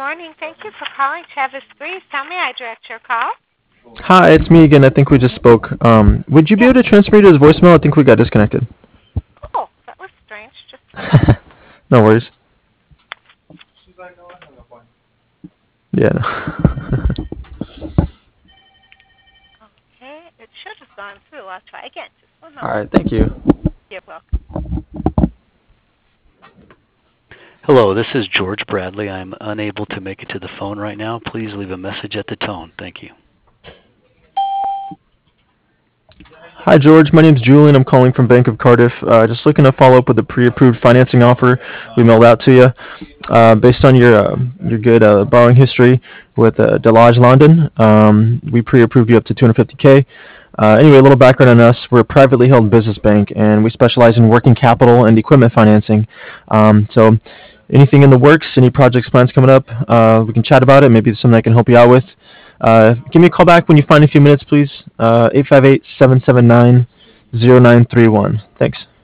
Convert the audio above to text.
morning. Thank you for calling Travis Grease. How may I direct your call? Hi, it's me again. I think we just spoke. Would you be Yes. able to transfer me to his voicemail? I think we got disconnected. Oh, that was strange. Just a moment. No worries. Yeah. No. Okay, it should have gone through. I'll try again. Just one All moment. right. Thank you. You're welcome. Hello, this is George Bradley. I'm unable to make it to the phone right now. Please leave a message at the tone. Thank you. Hi, George. My name's Julian. I'm calling from Bank of Cardiff. Just looking to follow up with a pre-approved financing offer we mailed out to you. Based on your good borrowing history with Delage London, we pre-approved you up to 250K. Anyway, a little background on us. We're a privately held business bank, and we specialize in working capital and equipment financing. So anything in the works, any projects plans coming up, we can chat about it. Maybe it's something I can help you out with. Give me a call back when you find a few minutes, please. 858-779-0931. Thanks.